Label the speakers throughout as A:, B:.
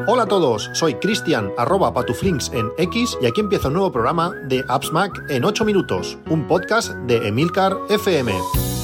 A: Hola a todos, soy Cristian, @patuflinks en X, y aquí empieza un nuevo programa de Apps Mac en 8 minutos, un podcast de Emilcar FM.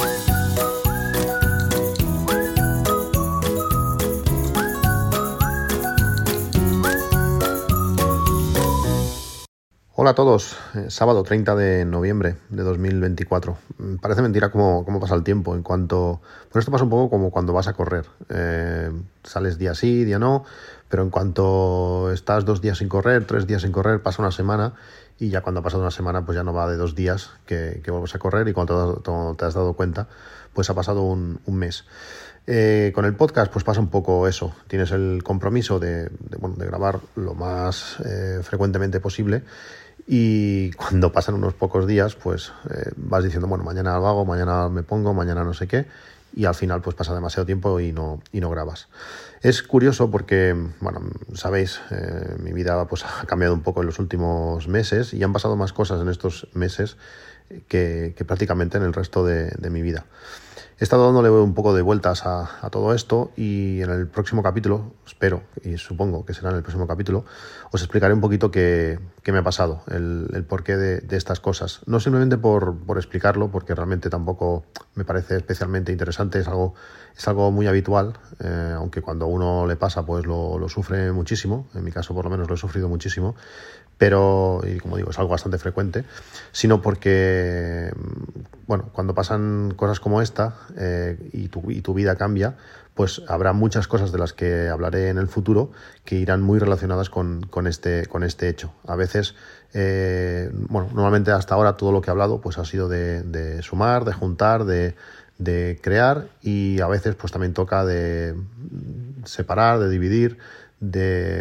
A: Hola a todos, sábado 30 de noviembre de 2024. Parece mentira cómo pasa el tiempo en cuanto... Bueno, esto pasa un poco como cuando vas a correr. Sales día sí, día no, pero en cuanto estás 2 días sin correr, 3 días sin correr, pasa una semana, y ya cuando ha pasado una semana pues ya no va de 2 días que vuelves a correr, y cuando te has dado cuenta pues ha pasado un mes. Con el podcast pues pasa un poco eso. Tienes el compromiso de grabar lo más frecuentemente posible, y cuando pasan unos pocos días pues vas diciendo, bueno, mañana lo hago, mañana me pongo, mañana no sé qué, y al final pues pasa demasiado tiempo y no grabas. Es curioso porque, bueno, sabéis, mi vida pues ha cambiado un poco en los últimos meses, y han pasado más cosas en estos meses que prácticamente en el resto de mi vida. He estado dándole un poco de vueltas a todo esto, y en el próximo capítulo, espero y supongo que será en el próximo capítulo, os explicaré un poquito qué me ha pasado, el porqué de estas cosas. No simplemente por explicarlo, porque realmente tampoco me parece especialmente interesante, es algo muy habitual, aunque cuando a uno le pasa pues lo sufre muchísimo. En mi caso por lo menos lo he sufrido muchísimo, pero, y como digo, es algo bastante frecuente, sino porque, bueno, cuando pasan cosas como esta y tu vida cambia, pues habrá muchas cosas de las que hablaré en el futuro que irán muy relacionadas con este hecho. A veces, normalmente hasta ahora todo lo que he hablado pues ha sido de sumar, de juntar, de crear, y a veces pues también toca de separar, de dividir, de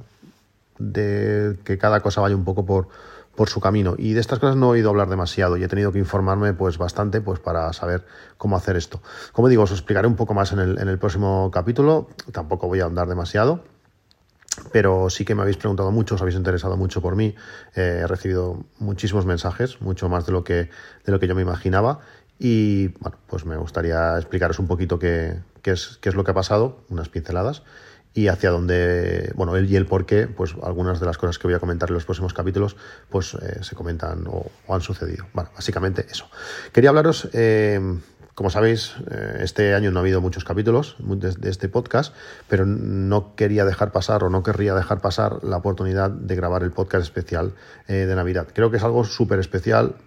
A: que cada cosa vaya un poco por su camino. Y de estas cosas no he oído hablar demasiado, y he tenido que informarme pues bastante pues para saber cómo hacer esto. Como digo, os explicaré un poco más en el próximo capítulo. Tampoco voy a ahondar demasiado, pero sí que me habéis preguntado mucho, os habéis interesado mucho por mí. He recibido muchísimos mensajes, mucho más de lo que yo me imaginaba, y bueno, pues me gustaría explicaros un poquito qué es lo que ha pasado, unas pinceladas, y hacia dónde, y el por qué, pues algunas de las cosas que voy a comentar en los próximos capítulos pues se comentan o han sucedido. Bueno, básicamente eso. Quería hablaros, como sabéis, este año no ha habido muchos capítulos de este podcast, pero no querría dejar pasar, o no querría dejar pasar la oportunidad de grabar el podcast especial de Navidad. Creo que es algo súper especial,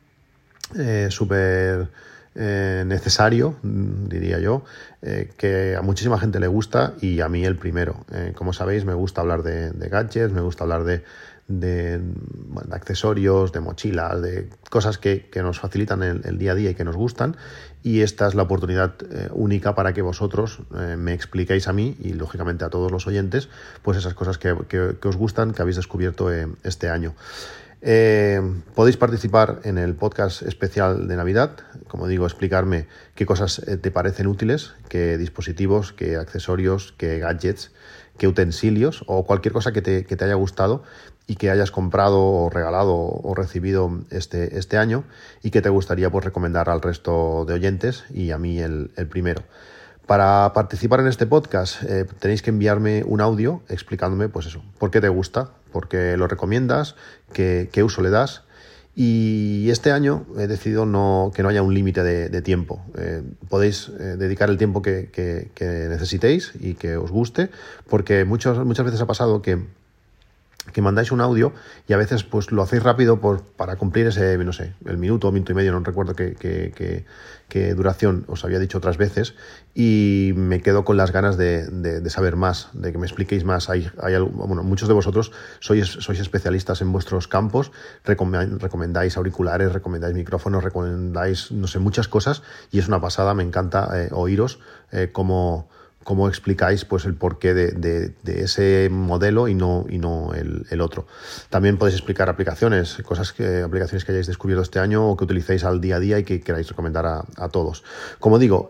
A: súper necesario, diría yo, que a muchísima gente le gusta, y a mí el primero. Como sabéis, me gusta hablar de gadgets, me gusta hablar de accesorios, de mochilas, de cosas que nos facilitan el día a día y que nos gustan, y esta es la oportunidad única para que vosotros me expliquéis a mí, y lógicamente a todos los oyentes, pues esas cosas que os gustan, que habéis descubierto este año. Podéis participar en el podcast especial de Navidad, como digo, explicarme qué cosas te parecen útiles, qué dispositivos, qué accesorios, qué gadgets, qué utensilios, o cualquier cosa que te haya gustado y que hayas comprado o regalado o recibido este año, y que te gustaría pues recomendar al resto de oyentes, y a mí el primero. Para participar en este podcast tenéis que enviarme un audio explicándome pues eso, por qué te gusta, por qué lo recomiendas, qué uso le das. Y este año he decidido que no haya un límite de tiempo. Podéis dedicar el tiempo que necesitéis y que os guste, porque muchas veces ha pasado que mandáis un audio y a veces pues lo hacéis rápido para cumplir ese, no sé, el minuto y medio, no recuerdo qué duración os había dicho otras veces, y me quedo con las ganas de saber más, de que me expliquéis más. Muchos de vosotros sois especialistas en vuestros campos, recomendáis auriculares, recomendáis micrófonos, recomendáis, no sé, muchas cosas, y es una pasada, me encanta oíros cómo explicáis pues el porqué de ese modelo y no el otro. También podéis explicar aplicaciones que hayáis descubierto este año o que utilicéis al día a día y que queráis recomendar a todos. Como digo,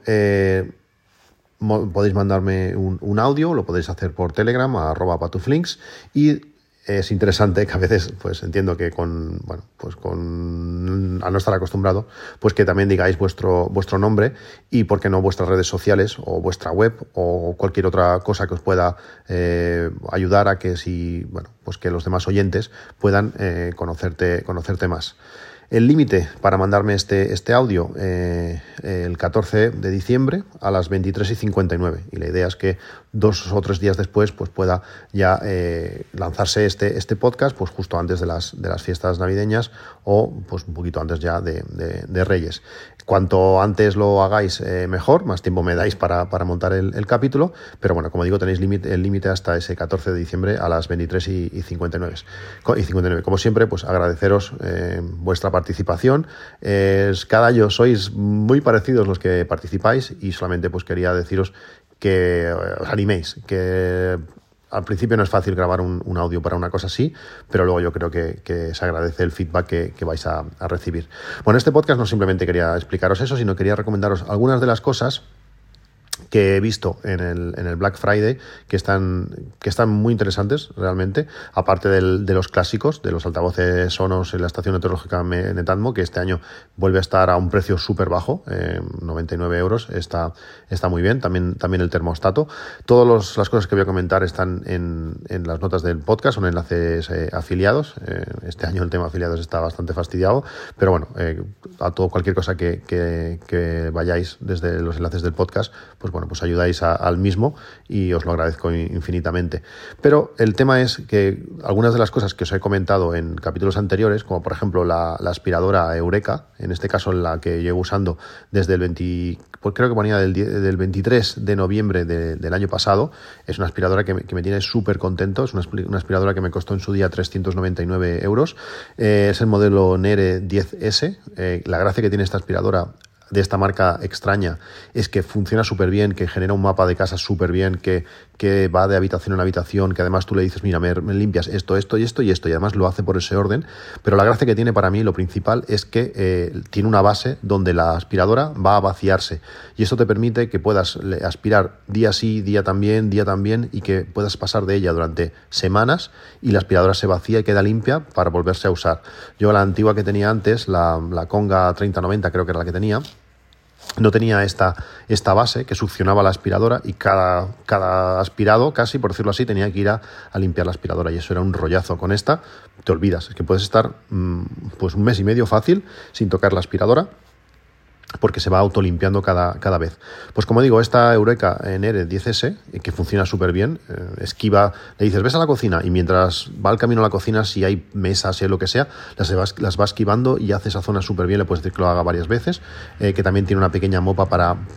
A: podéis mandarme un audio, lo podéis hacer por Telegram, @patuflinks, y es interesante que a veces, pues entiendo que al no estar acostumbrado, pues que también digáis vuestro nombre y, por qué no, vuestras redes sociales o vuestra web o cualquier otra cosa que os pueda ayudar a que pues que los demás oyentes puedan conocerte más. El límite para mandarme este audio, el 14 de diciembre a las 23:59. Y la idea es que 2 o 3 días después pues pueda ya lanzarse este podcast pues justo antes de las fiestas navideñas o pues un poquito antes ya de Reyes. Cuanto antes lo hagáis, mejor, más tiempo me dais para montar el capítulo, pero bueno, como digo, tenéis el límite hasta ese 14 de diciembre a las 23:59. Como siempre, pues agradeceros vuestra participación. Cada año sois muy parecidos los que participáis y solamente pues quería deciros que os animéis, que al principio no es fácil grabar un audio para una cosa así, pero luego yo creo que se agradece el feedback que vais a recibir. Bueno, este podcast no simplemente quería explicaros eso, sino quería recomendaros algunas de las cosas que he visto en el Black Friday que están muy interesantes realmente, aparte de los clásicos, de los altavoces Sonos en la estación meteorológica Netatmo, que este año vuelve a estar a un precio súper bajo, 99 euros, está muy bien, también el termostato. Todas las cosas que voy a comentar están en las notas del podcast, son enlaces afiliados. Este año el tema afiliados está bastante fastidiado, pero bueno, cualquier cosa que vayáis desde los enlaces del podcast, pues ayudáis al mismo y os lo agradezco infinitamente. Pero el tema es que algunas de las cosas que os he comentado en capítulos anteriores, como por ejemplo la aspiradora Eureka, en este caso la que llevo usando desde el creo que ponía del 23 de noviembre del año pasado, es una aspiradora que me tiene súper contento, es una aspiradora que me costó en su día 399 euros, es el modelo Nere 10S. La gracia que tiene esta aspiradora de esta marca extraña es que funciona súper bien, que genera un mapa de casa súper bien, que va de habitación en habitación, que además tú le dices, mira, me limpias esto y esto y esto, y además lo hace por ese orden. Pero la gracia que tiene para mí, lo principal, es que tiene una base donde la aspiradora va a vaciarse, y esto te permite que puedas aspirar día sí, día también, y que puedas pasar de ella durante semanas y la aspiradora se vacía y queda limpia para volverse a usar. Yo la antigua que tenía antes, la Conga 3090, creo que era la que tenía, no tenía esta base que succionaba la aspiradora, y cada aspirado, casi por decirlo así, tenía que ir a limpiar la aspiradora, y eso era un rollazo. Con esta te olvidas, es que puedes estar pues 1 mes y medio fácil sin tocar la aspiradora, porque se va autolimpiando cada vez. Pues como digo, esta Eureka Nere 10S, que funciona súper bien, esquiva, le dices, ves a la cocina, y mientras va al camino a la cocina, si hay mesas, si hay lo que sea, las va esquivando y hace esa zona súper bien. Le puedes decir que lo haga varias veces, que también tiene una pequeña mopa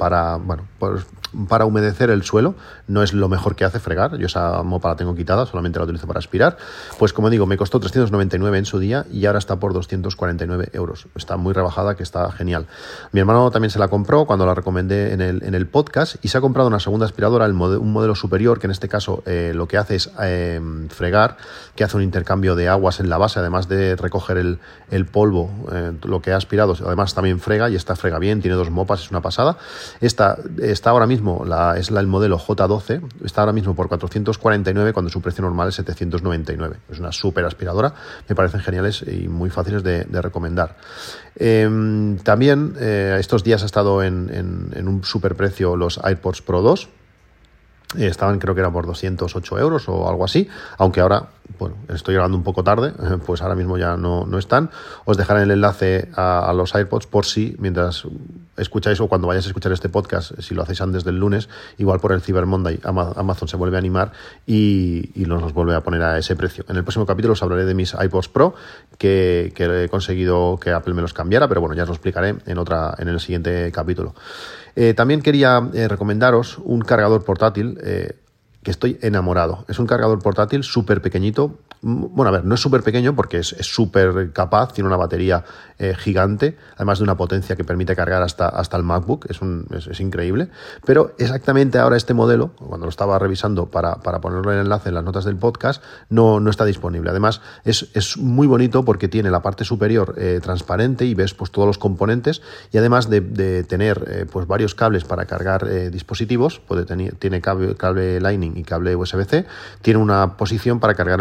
A: para humedecer el suelo. No es lo mejor que hace fregar, yo esa mopa la tengo quitada, solamente la utilizo para aspirar. Pues como digo, me costó 399 en su día y ahora está por 249 euros. Está muy rebajada, que está genial. Mi hermano también se la compró cuando la recomendé en el podcast, y se ha comprado una segunda aspiradora, un modelo superior, que en este caso lo que hace es fregar, que hace un intercambio de aguas en la base, además de recoger el polvo, lo que ha aspirado, además también frega, y esta frega bien, tiene 2 mopas, es una pasada. Esta está ahora mismo, el modelo J12, está ahora mismo por 449, cuando su precio normal es 799. Es una súper aspiradora, me parecen geniales y muy fáciles de recomendar. También estos días ha estado en un super precio los AirPods Pro 2. Estaban, creo que era por 208 euros o algo así, aunque ahora, bueno, estoy grabando un poco tarde, pues ahora mismo ya no están. Os dejaré el enlace a los AirPods por si, mientras escucháis o cuando vayáis a escuchar este podcast, si lo hacéis antes del lunes, igual por el Cyber Monday Amazon se vuelve a animar y nos vuelve a poner a ese precio. En el próximo capítulo os hablaré de mis AirPods Pro, que he conseguido que Apple me los cambiara, pero bueno, ya os lo explicaré en el siguiente capítulo. También quería recomendaros un cargador portátil que estoy enamorado. Es un cargador portátil súper pequeñito. Bueno, a ver, no es súper pequeño porque es súper capaz, tiene una batería gigante, además de una potencia que permite cargar hasta el MacBook, es increíble. Pero exactamente ahora este modelo, cuando lo estaba revisando para ponerlo en el enlace en las notas del podcast, no está disponible. Además es muy bonito porque tiene la parte superior transparente y ves pues todos los componentes, y además de tener pues varios cables para cargar dispositivos, tiene cable Lightning y cable USB-C, tiene una posición para cargar el Apple Watch.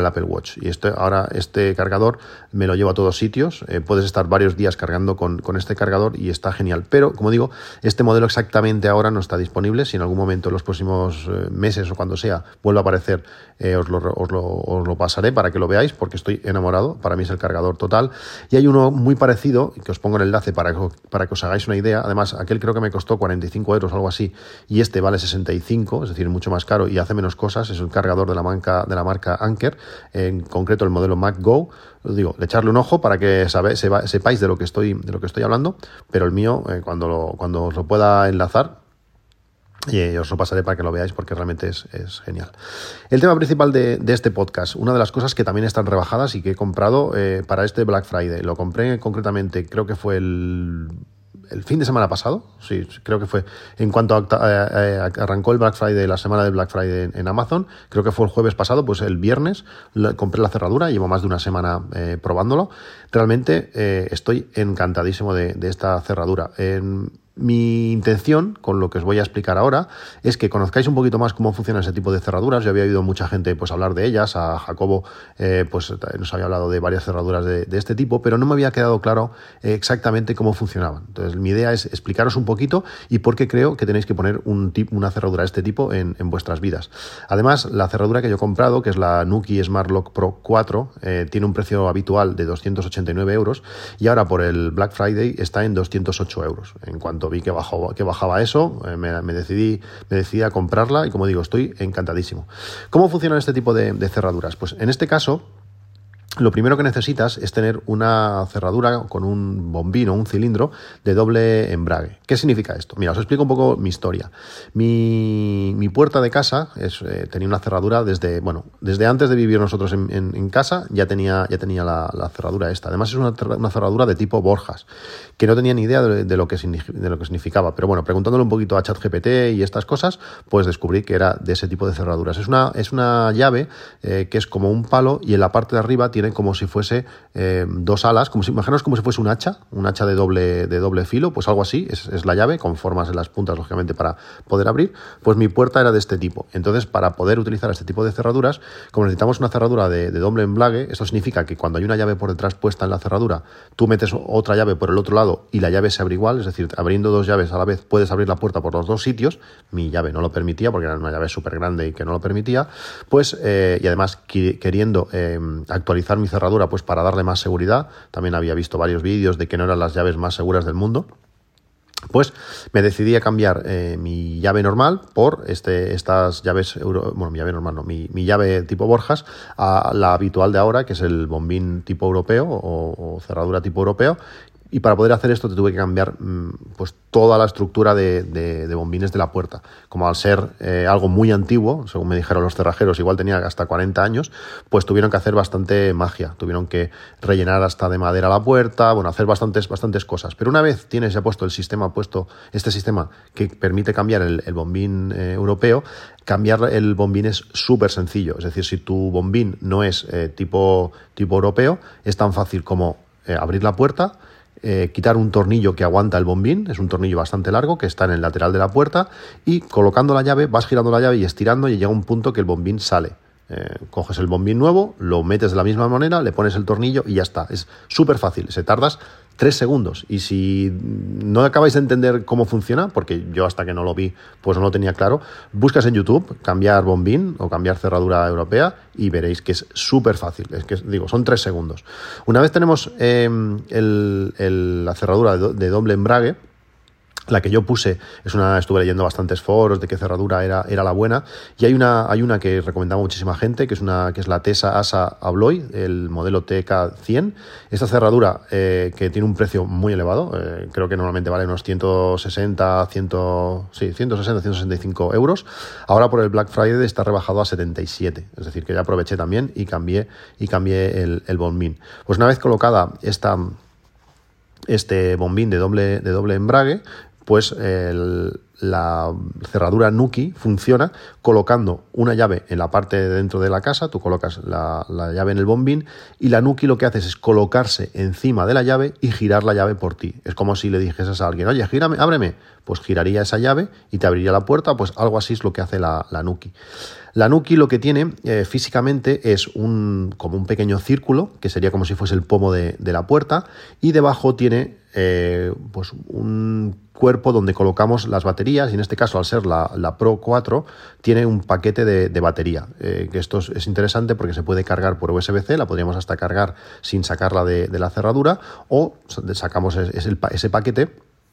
A: Watch. Y ahora este cargador me lo llevo a todos sitios. Puedes estar varios días cargando con este cargador y está genial. Pero, como digo, este modelo exactamente ahora no está disponible. Si en algún momento en los próximos meses o cuando sea vuelve a aparecer, os lo pasaré para que lo veáis, porque estoy enamorado. Para mí es el cargador total. Y hay uno muy parecido, que os pongo el enlace para que os hagáis una idea. Además, aquel creo que me costó 45 euros, algo así, y este vale 65, es decir, mucho más caro y hace menos cosas. Es un cargador de la marca Anker, en concreto el modelo MagGo. Os digo, de echarle un ojo para que sepáis de lo que estoy hablando, pero el mío, cuando os lo pueda enlazar, y os lo pasaré para que lo veáis, porque realmente es genial. El tema principal de este podcast, una de las cosas que también están rebajadas y que he comprado para este Black Friday. Lo compré concretamente, creo que fue el fin de semana pasado, sí, creo que fue en cuanto arrancó el Black Friday, la semana del Black Friday en Amazon, creo que fue el jueves pasado, pues el viernes compré la cerradura, llevo más de una semana probándolo. Realmente estoy encantadísimo de esta cerradura. Mi intención, con lo que os voy a explicar ahora, es que conozcáis un poquito más cómo funciona ese tipo de cerraduras. Yo había oído mucha gente pues hablar de ellas, a Jacobo pues nos había hablado de varias cerraduras de este tipo, pero no me había quedado claro exactamente cómo funcionaban. Entonces mi idea es explicaros un poquito y por qué creo que tenéis que poner una cerradura de este tipo en vuestras vidas. Además, la cerradura que yo he comprado, que es la Nuki Smart Lock Pro 4, tiene un precio habitual de 289 euros y ahora por el Black Friday está en 208 euros. En cuanto vi que bajaba eso, me decidí a comprarla y, como digo, estoy encantadísimo. ¿Cómo funcionan este tipo de cerraduras? Pues en este caso, lo primero que necesitas es tener una cerradura con un bombín o un cilindro de doble embrague. ¿Qué significa esto? Mira, os explico un poco mi historia. Mi puerta de casa tenía una cerradura desde antes de vivir nosotros en casa, ya tenía la cerradura esta. Además es una cerradura de tipo Borjas, que no tenía ni idea de lo que significaba. Pero bueno, preguntándole un poquito a ChatGPT y estas cosas, pues descubrí que era de ese tipo de cerraduras. Es una llave que es como un palo y en la parte de arriba tiene como si fuese dos alas, imaginaos como si fuese un hacha de doble filo, pues algo así, es la llave, con formas en las puntas, lógicamente, para poder abrir. Pues mi puerta era de este tipo. Entonces, para poder utilizar este tipo de cerraduras, como necesitamos una cerradura de doble embrague, esto significa que cuando hay una llave por detrás puesta en la cerradura, tú metes otra llave por el otro lado y la llave se abre igual, es decir, abriendo dos llaves a la vez puedes abrir la puerta por los dos sitios. Mi llave no lo permitía porque era una llave súper grande y que no lo permitía, pues, y además queriendo actualizar mi cerradura pues para darle más seguridad, también había visto varios vídeos de que no eran las llaves más seguras del mundo, pues me decidí a cambiar mi llave normal por estas llaves, mi llave normal no, mi llave tipo Borjas a la habitual de ahora, que es el bombín tipo europeo o cerradura tipo europeo. Y para poder hacer esto te tuve que cambiar pues toda la estructura de bombines de la puerta. Como al ser algo muy antiguo, según me dijeron los cerrajeros, igual tenía hasta 40 años, pues tuvieron que hacer bastante magia. Tuvieron que rellenar hasta de madera la puerta, hacer bastantes cosas. Pero una vez tienes ya puesto este sistema que permite cambiar el bombín europeo, cambiar el bombín es súper sencillo. Es decir, si tu bombín no es tipo europeo, es tan fácil como abrir la puerta, quitar un tornillo que aguanta el bombín, es un tornillo bastante largo que está en el lateral de la puerta, y colocando la llave, vas girando la llave y estirando y llega un punto que el bombín sale. Coges el bombín nuevo, lo metes de la misma manera, le pones el tornillo y ya está. Es súper fácil, se tardas 3 segundos. Y si no acabáis de entender cómo funciona, porque yo hasta que no lo vi pues no lo tenía claro, buscas en YouTube cambiar bombín o cambiar cerradura europea y veréis que es súper fácil. Es que son 3 segundos. Una vez tenemos la cerradura de doble embrague, la que yo puse estuve leyendo bastantes foros de qué cerradura era la buena, y hay una que recomendaba muchísima gente, que es la Tesa Asa Abloy, el modelo TK100. Esta cerradura que tiene un precio muy elevado, creo que normalmente vale unos 165 euros. Ahora por el Black Friday está rebajado a 77, es decir, que ya aproveché también y cambié el bombín. Pues una vez colocada este bombín de doble embrague, pues la cerradura Nuki funciona colocando una llave en la parte de dentro de la casa. Tú colocas la llave en el bombín y la Nuki lo que hace es colocarse encima de la llave y girar la llave por ti. Es como si le dijeses a alguien, oye, gírame, ábreme, pues giraría esa llave y te abriría la puerta. Pues algo así es lo que hace la Nuki. La Nuki lo que tiene físicamente es como un pequeño círculo, que sería como si fuese el pomo de la puerta, y debajo tiene pues un cuerpo donde colocamos las baterías, y en este caso, al ser la Pro 4, tiene un paquete de batería, que esto es interesante porque se puede cargar por USB-C, la podríamos hasta cargar sin sacarla de la cerradura, o sacamos ese paquete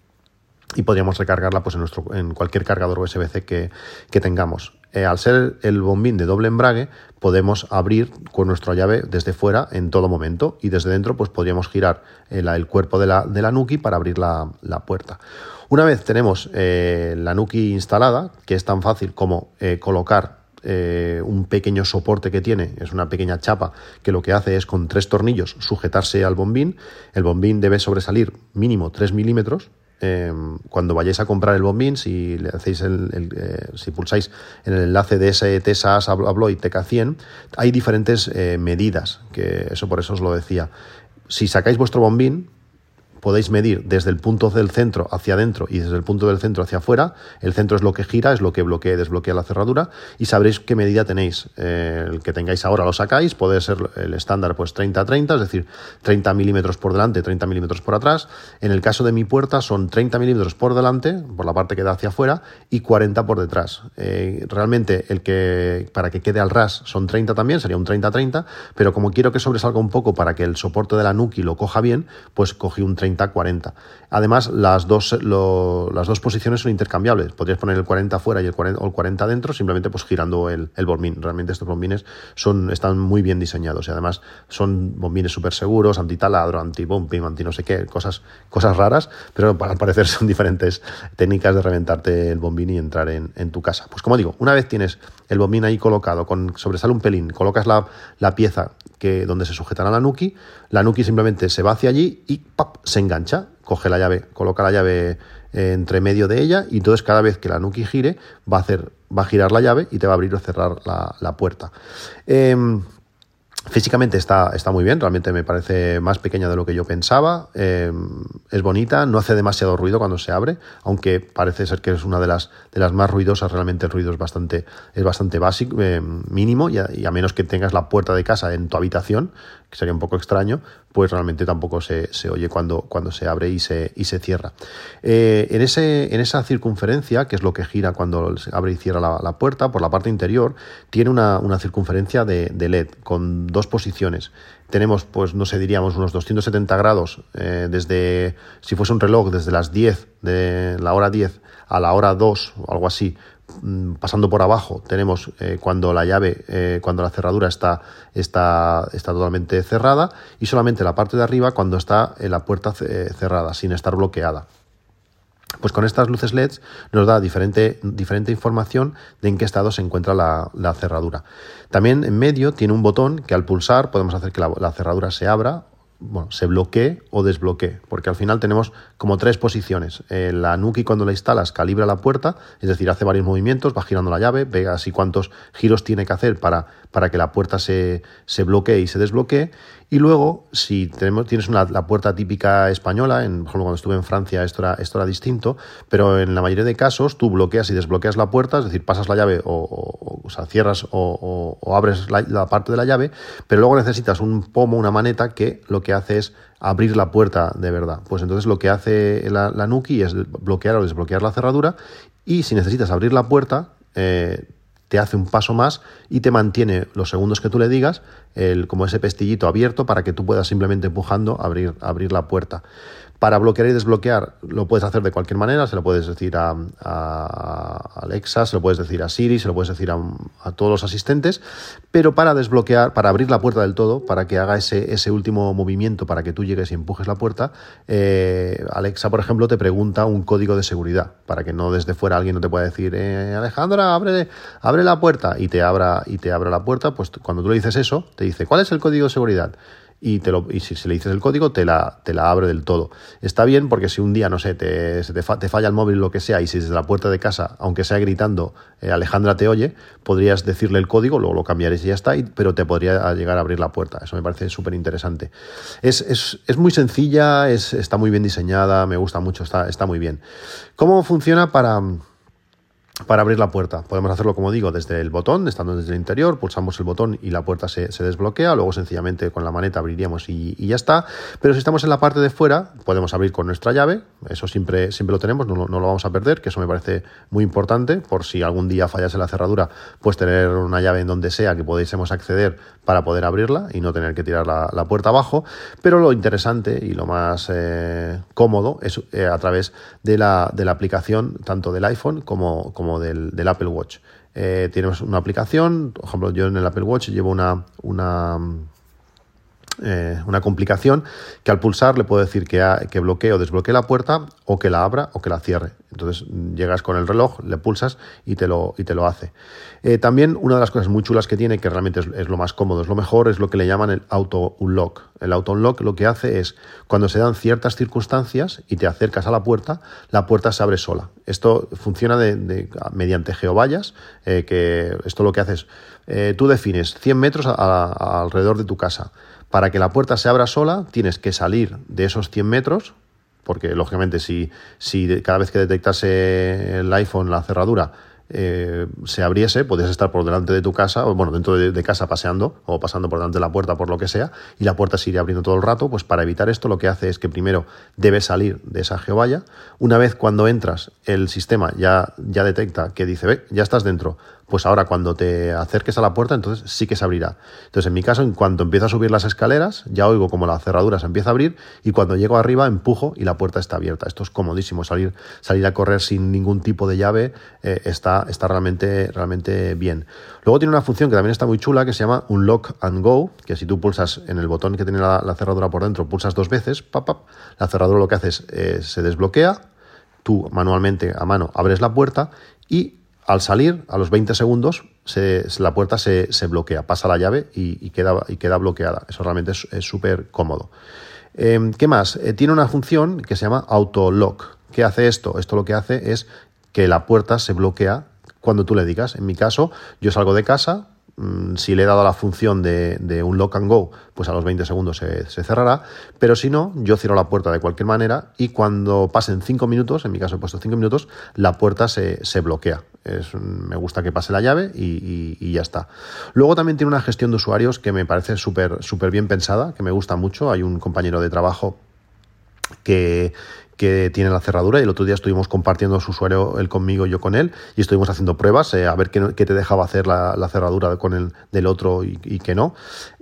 A: y podríamos recargarla pues en cualquier cargador USB-C que tengamos. Al ser el bombín de doble embrague, podemos abrir con nuestra llave desde fuera en todo momento, y desde dentro pues podríamos girar el cuerpo de la Nuki para abrir la puerta. Una vez tenemos la Nuki instalada, que es tan fácil como colocar un pequeño soporte que tiene, es una pequeña chapa que lo que hace es con 3 tornillos sujetarse al bombín. El bombín debe sobresalir mínimo 3 milímetros. Cuando vayáis a comprar el bombín, si le hacéis si pulsáis en el enlace de ST SAS Abloy TK100, hay diferentes medidas, que por eso os lo decía. Si sacáis vuestro bombín, podéis medir desde el punto del centro hacia adentro y desde el punto del centro hacia afuera. El centro es lo que gira, es lo que bloquea y desbloquea la cerradura, y sabréis qué medida tenéis. El que tengáis ahora lo sacáis, puede ser el estándar pues 30-30, es decir, 30 milímetros por delante, 30 milímetros por atrás. En el caso de mi puerta son 30 milímetros por delante, por la parte que da hacia afuera, y 40 por detrás. Realmente para que quede al ras son 30 también, sería un 30-30, pero como quiero que sobresalga un poco para que el soporte de la Nuki lo coja bien, pues cogí un 30-40. Además, las dos posiciones son intercambiables. Podrías poner el 40 fuera y el 40 dentro, simplemente pues girando el bombín. Realmente estos bombines están muy bien diseñados, y además son bombines súper seguros, antitaladro, anti-bumping, anti no sé qué, cosas raras, pero al parecer son diferentes técnicas de reventarte el bombín y entrar en tu casa. Pues como digo, una vez tienes el bombín ahí colocado, sobresale un pelín, colocas la pieza donde se sujetará la Nuki simplemente se va hacia allí y ¡pap!, se engancha, coge la llave, coloca la llave entre medio de ella, y entonces cada vez que la Nuki gire va a girar la llave y te va a abrir o cerrar la puerta. Físicamente está muy bien, realmente me parece más pequeña de lo que yo pensaba, es bonita, no hace demasiado ruido cuando se abre, aunque parece ser que es una de las más ruidosas. Realmente el ruido es bastante básico, mínimo, y a menos que tengas la puerta de casa en tu habitación, que sería un poco extraño, pues realmente tampoco se oye cuando se abre y se cierra. En esa circunferencia, que es lo que gira cuando se abre y cierra la puerta, por la parte interior tiene una circunferencia de LED con 2 posiciones. Tenemos, pues no sé, diríamos unos 270 grados, si fuese un reloj, desde las 10, de la hora 10 a la hora 2 o algo así, pasando por abajo tenemos cuando la cerradura está totalmente cerrada, y solamente la parte de arriba cuando está la puerta cerrada, sin estar bloqueada. Pues con estas luces LEDs nos da diferente información de en qué estado se encuentra la cerradura. También en medio tiene un botón que al pulsar podemos hacer que la cerradura se abra, se bloquee o desbloquee, porque al final tenemos como 3 posiciones. La Nuki, cuando la instalas, calibra la puerta, es decir, hace varios movimientos, va girando la llave, ve así cuántos giros tiene que hacer para que la puerta se bloquee y se desbloquee. Y luego, si tienes la puerta típica española, por ejemplo, cuando estuve en Francia esto era distinto, pero en la mayoría de casos tú bloqueas y desbloqueas la puerta, es decir, pasas la llave o sea, cierras o abres la parte de la llave, pero luego necesitas un pomo, una maneta, que lo que hace es abrir la puerta de verdad. Pues entonces lo que hace la Nuki es bloquear o desbloquear la cerradura, y si necesitas abrir la puerta, te hace un paso más y te mantiene los segundos que tú le digas, como ese pestillito abierto, para que tú puedas simplemente empujando abrir la puerta. Para bloquear y desbloquear lo puedes hacer de cualquier manera, se lo puedes decir a Alexa, se lo puedes decir a Siri, se lo puedes decir a todos los asistentes, pero para desbloquear, para abrir la puerta del todo, para que haga ese último movimiento, para que tú llegues y empujes la puerta, Alexa, por ejemplo, te pregunta un código de seguridad, para que no desde fuera alguien no te pueda decir Alejandra, abre la puerta, y te abra la puerta. Pues cuando tú le dices eso, te dice, ¿cuál es el código de seguridad? y si le dices el código te la abre del todo. Está bien porque si un día, no sé, te falla el móvil o lo que sea, y si desde la puerta de casa, aunque sea gritando, Alejandra te oye, podrías decirle el código, luego lo cambiaréis y ya está, pero te podría llegar a abrir la puerta. Eso me parece súper interesante. Es muy sencilla, está muy bien diseñada, me gusta mucho, está muy bien. ¿Cómo funciona para abrir la puerta? Podemos hacerlo, como digo, desde el botón, estando desde el interior, pulsamos el botón y la puerta se desbloquea, luego sencillamente con la maneta abriríamos y ya está. Pero si estamos en la parte de fuera, podemos abrir con nuestra llave, eso siempre lo tenemos, no lo vamos a perder, que eso me parece muy importante, por si algún día fallase la cerradura, pues tener una llave en donde sea que pudiésemos acceder para poder abrirla y no tener que tirar la puerta abajo. Pero lo interesante y lo más cómodo es a través de la aplicación tanto del iPhone como del Apple Watch. Tienes una aplicación, por ejemplo, yo en el Apple Watch llevo una complicación que al pulsar le puedo decir que bloquee o desbloquee la puerta, o que la abra o que la cierre. Entonces llegas con el reloj, le pulsas y te lo hace. También una de las cosas muy chulas que tiene, que realmente es lo más cómodo, es lo mejor, es lo que le llaman el Auto Unlock. El Auto Unlock lo que hace es, cuando se dan ciertas circunstancias y te acercas a la puerta se abre sola. Esto funciona mediante geovallas, que esto lo que hace es, tú defines 100 metros alrededor de tu casa. Para que la puerta se abra sola, tienes que salir de esos 100 metros, porque lógicamente si cada vez que detectase el iPhone la cerradura se abriese, podrías estar por delante de tu casa, o bueno, dentro de casa paseando o pasando por delante de la puerta, por lo que sea, y la puerta se iría abriendo todo el rato. Pues para evitar esto, lo que hace es que primero debes salir de esa geovalla. Una vez cuando entras, el sistema ya detecta que dice, ve, ya estás dentro. Pues ahora cuando te acerques a la puerta, entonces sí que se abrirá. Entonces, en mi caso, en cuanto empiezo a subir las escaleras, ya oigo como la cerradura se empieza a abrir, y cuando llego arriba empujo y la puerta está abierta. Esto es comodísimo, salir a correr sin ningún tipo de llave, está realmente bien. Luego tiene una función que también está muy chula, que se llama Unlock and Go, que si tú pulsas en el botón que tiene la cerradura por dentro, pulsas 2 veces, la cerradura lo que hace es se desbloquea, tú manualmente a mano abres la puerta y al salir, a los 20 segundos, la puerta se bloquea, pasa la llave y queda bloqueada. Eso realmente es súper cómodo. ¿Qué más? Tiene una función que se llama Auto Lock. ¿Qué hace esto? Esto lo que hace es que la puerta se bloquea cuando tú le digas. En mi caso, yo salgo de casa. Si le he dado la función de un lock and go, pues a los 20 segundos se cerrará, pero si no, yo cierro la puerta de cualquier manera y cuando pasen 5 minutos, en mi caso he puesto 5 minutos, la puerta se bloquea. Me gusta que pase la llave y ya está. Luego también tiene una gestión de usuarios que me parece súper bien pensada, que me gusta mucho. Hay un compañero de trabajo que tiene la cerradura, y el otro día estuvimos compartiendo su usuario, él conmigo y yo con él, y estuvimos haciendo pruebas a ver qué te dejaba hacer la cerradura con el del otro y qué no.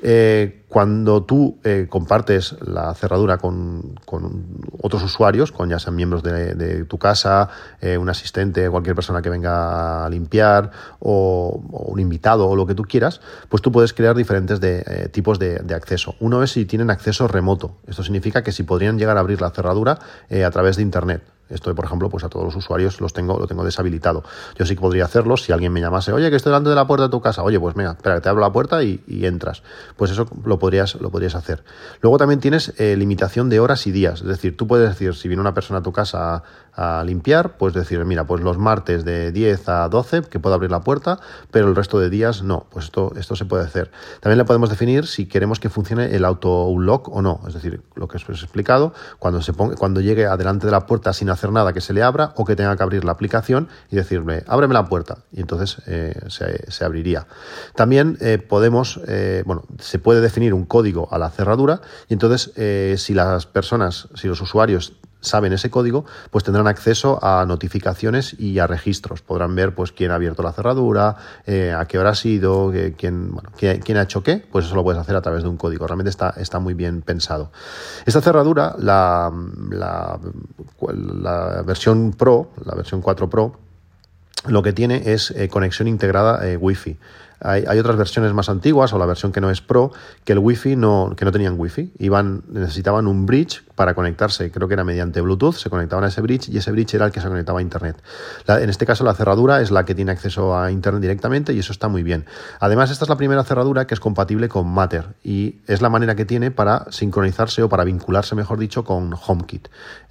A: Cuando tú compartes la cerradura con otros usuarios, con ya sean miembros de tu casa, un asistente, cualquier persona que venga a limpiar o un invitado o lo que tú quieras, pues tú puedes crear diferentes tipos de acceso. Uno es si tienen acceso remoto. Esto significa que si podrían llegar a abrir la cerradura a través de Internet. Esto, por ejemplo, pues a todos los usuarios lo tengo deshabilitado. Yo sí que podría hacerlo si alguien me llamase, oye, que estoy delante de la puerta de tu casa. Oye, pues venga, espera, que te abro la puerta y entras. Pues eso lo podrías hacer. Luego también tienes limitación de horas y días. Es decir, tú puedes decir, si viene una persona a tu casa a limpiar, pues decir, mira, pues los martes de 10 a 12 que puedo abrir la puerta, pero el resto de días no. Pues esto se puede hacer. También le podemos definir si queremos que funcione el auto unlock o no. Es decir, lo que os he explicado, cuando llegue adelante de la puerta sin hacer nada, que se le abra, o que tenga que abrir la aplicación y decirle, ábreme la puerta, y entonces se abriría. También se puede definir un código a la cerradura, y entonces si los usuarios saben ese código, pues tendrán acceso a notificaciones y a registros. Podrán ver pues quién ha abierto la cerradura, a qué hora ha sido, quién ha hecho qué. Pues eso lo puedes hacer a través de un código. Realmente está muy bien pensado. Esta cerradura, la versión Pro, la versión 4 Pro, lo que tiene es conexión integrada Wi-Fi. Hay otras versiones más antiguas, o la versión que no es Pro, que el Wi-Fi que no tenían Wi-Fi. Necesitaban un bridge para conectarse, creo que era mediante Bluetooth, se conectaban a ese bridge y ese bridge era el que se conectaba a Internet. En este caso la cerradura es la que tiene acceso a Internet directamente y eso está muy bien. Además, esta es la primera cerradura que es compatible con Matter y es la manera que tiene para sincronizarse o para vincularse, mejor dicho, con HomeKit.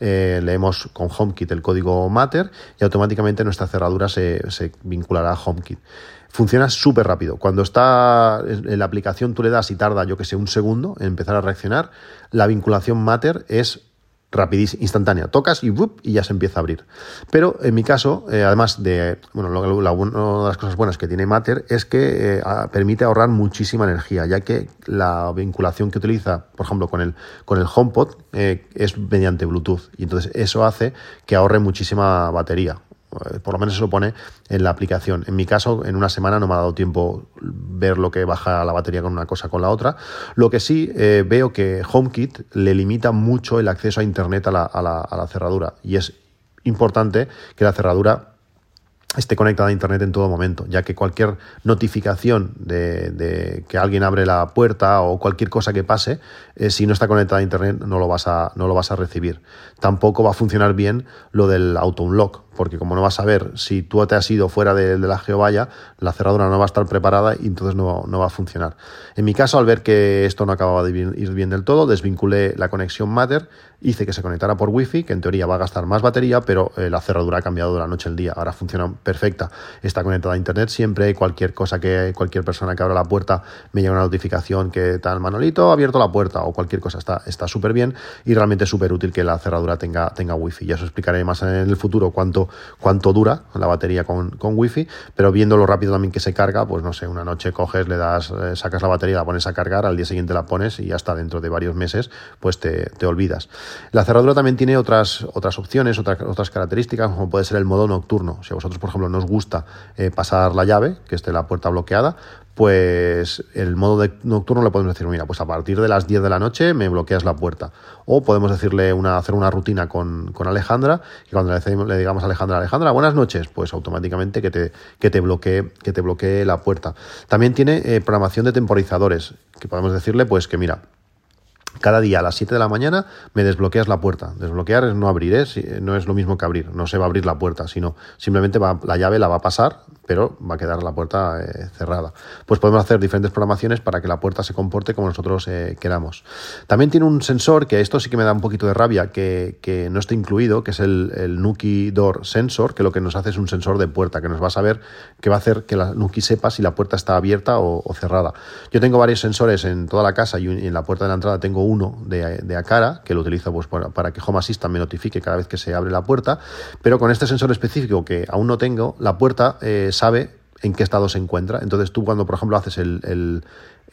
A: Leemos con HomeKit el código Matter y automáticamente nuestra cerradura se vinculará a HomeKit. Funciona súper rápido. Cuando está en la aplicación, tú le das y tarda, yo que sé, un segundo en empezar a reaccionar. La vinculación Matter es rapidísima, instantánea. Tocas y ya se empieza a abrir. Pero en mi caso, además de, una de las cosas buenas que tiene Matter es que permite ahorrar muchísima energía, ya que la vinculación que utiliza, por ejemplo, con el HomePod es mediante Bluetooth. Y entonces eso hace que ahorre muchísima batería. Por lo menos se lo pone en la aplicación. En mi caso, en una semana no me ha dado tiempo ver lo que baja la batería con una cosa con la otra. Lo que sí veo que HomeKit le limita mucho el acceso a Internet a la cerradura. Y es importante que la cerradura esté conectada a Internet en todo momento, ya que cualquier notificación de que alguien abre la puerta o cualquier cosa que pase, si no está conectada a Internet no lo vas a recibir. Tampoco va a funcionar bien lo del auto-unlock, porque como no vas a ver si tú te has ido fuera de la geovalla, la cerradura no va a estar preparada y entonces no va a funcionar. En mi caso, al ver que esto no acababa de ir bien del todo, desvinculé la conexión Matter, hice que se conectara por Wi-Fi, que en teoría va a gastar más batería, pero la cerradura ha cambiado de la noche al día. Ahora funciona perfecta. Está conectada a Internet siempre. Cualquier persona que abra la puerta me llega una notificación que tal Manolito ha abierto la puerta o cualquier cosa. Está súper bien y realmente es súper útil que la cerradura tenga Wi-Fi. Ya os explicaré más en el futuro cuánto dura la batería con Wi-Fi, pero viendo lo rápido también que se carga, pues no sé, una noche coges, le das, sacas la batería, la pones a cargar, al día siguiente la pones y ya está, dentro de varios meses pues te olvidas. La cerradura también tiene otras opciones, otras características, como puede ser el modo nocturno. Si a vosotros, por ejemplo, no os gusta pasar la llave, que esté la puerta bloqueada, pues el modo nocturno le podemos decir, mira, pues a partir de las 10 de la noche me bloqueas la puerta. O podemos decirle hacer una rutina con Alejandra, y cuando le digamos a Alejandra, buenas noches, pues automáticamente que te bloquee la puerta. También tiene programación de temporizadores, que podemos decirle pues que mira, cada día a las 7 de la mañana me desbloqueas la puerta. Desbloquear es no abrir, no es lo mismo que abrir. No se va a abrir la puerta, sino simplemente la llave la va a pasar, pero va a quedar la puerta cerrada. Pues podemos hacer diferentes programaciones para que la puerta se comporte como nosotros queramos. También tiene un sensor, que esto sí que me da un poquito de rabia, que no está incluido, que es el Nuki Door Sensor, que lo que nos hace es un sensor de puerta, que nos va a saber, que va a hacer que la Nuki sepa si la puerta está abierta o cerrada. Yo tengo varios sensores en toda la casa y en la puerta de la entrada tengo uno de Aqara, que lo utilizo pues para que Home Assistant me notifique cada vez que se abre la puerta, pero con este sensor específico que aún no tengo, la puerta sabe en qué estado se encuentra. Entonces tú cuando, por ejemplo, haces un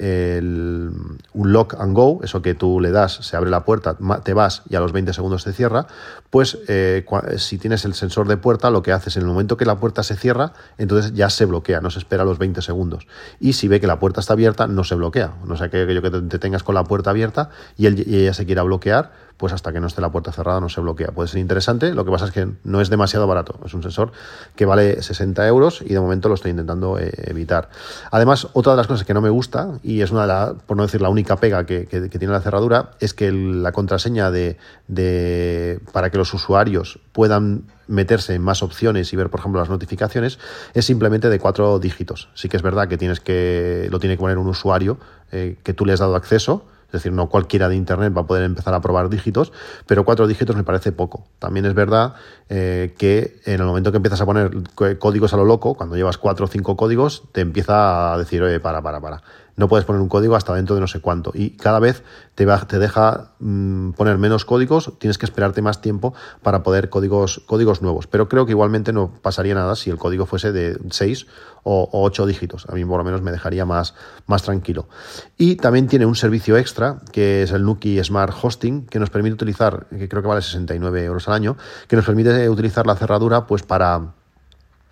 A: lock and go, eso que tú le das, se abre la puerta, te vas y a los 20 segundos se cierra, pues si tienes el sensor de puerta, lo que haces en el momento que la puerta se cierra, entonces ya se bloquea, no se espera los 20 segundos. Y si ve que la puerta está abierta, no se bloquea. No sea que te tengas con la puerta abierta y ella se quiera bloquear, pues hasta que no esté la puerta cerrada no se bloquea. Puede ser interesante, lo que pasa es que no es demasiado barato. Es un sensor que vale 60 euros y de momento lo estoy intentando evitar. Además, otra de las cosas que no me gusta, y es por no decir la única pega que tiene la cerradura, es que la contraseña para que los usuarios puedan meterse en más opciones y ver, por ejemplo, las notificaciones, es simplemente de 4 dígitos. Sí que es verdad que lo tiene que poner un usuario que tú le has dado acceso. Es decir, no cualquiera de Internet va a poder empezar a probar dígitos, pero 4 dígitos me parece poco. También es verdad que en el momento que empiezas a poner códigos a lo loco, cuando llevas 4 o 5 códigos, te empieza a decir, oye, para. No puedes poner un código hasta dentro de no sé cuánto. Y cada vez te deja poner menos códigos, tienes que esperarte más tiempo para poder códigos nuevos. Pero creo que igualmente no pasaría nada si el código fuese de 6 o 8 dígitos. A mí por lo menos me dejaría más tranquilo. Y también tiene un servicio extra, que es el Nuki Smart Hosting, que nos permite utilizar, que creo que vale 69 euros al año, que nos permite utilizar la cerradura pues para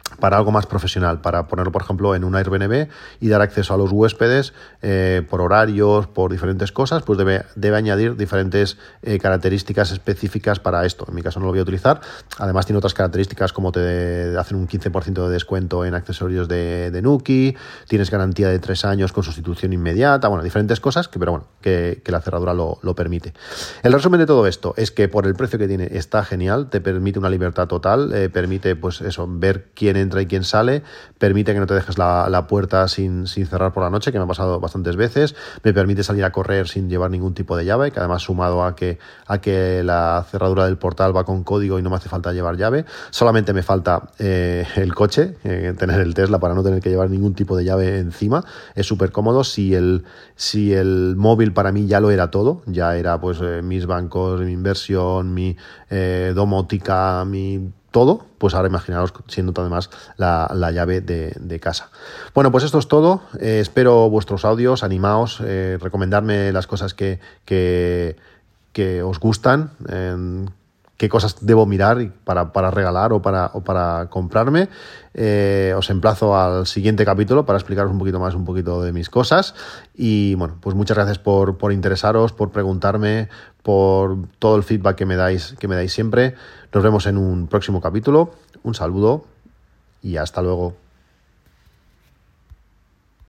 A: para algo más profesional, para ponerlo, por ejemplo, en un Airbnb y dar acceso a los huéspedes por horarios, por diferentes cosas, pues debe añadir diferentes características específicas para esto. En mi caso no lo voy a utilizar. Además tiene otras características como te hacen un 15% de descuento en accesorios de Nuki, tienes garantía de 3 años con sustitución inmediata, bueno, diferentes cosas que la cerradura lo permite. El resumen de todo esto es que por el precio que tiene está genial, te permite una libertad total, permite pues eso, ver quién entra y quién sale, permite que no te dejes la puerta sin cerrar por la noche, que me ha pasado bastantes veces, me permite salir a correr sin llevar ningún tipo de llave, que además sumado a que la cerradura del portal va con código y no me hace falta llevar llave, solamente me falta el coche, tener el Tesla para no tener que llevar ningún tipo de llave encima, es súper cómodo. Si el móvil para mí ya lo era todo, ya era pues mis bancos, mi inversión, mi domótica, mi todo, pues ahora imaginaos siendo además la llave de casa. Bueno, pues esto es todo. Espero vuestros audios, animaos, recomendarme las cosas que os gustan, qué cosas debo mirar para regalar o para comprarme. Os emplazo al siguiente capítulo para explicaros un poquito de mis cosas. Y bueno, pues muchas gracias por interesaros, por preguntarme, por todo el feedback que me dais siempre. Nos vemos en un próximo capítulo. Un saludo y hasta luego.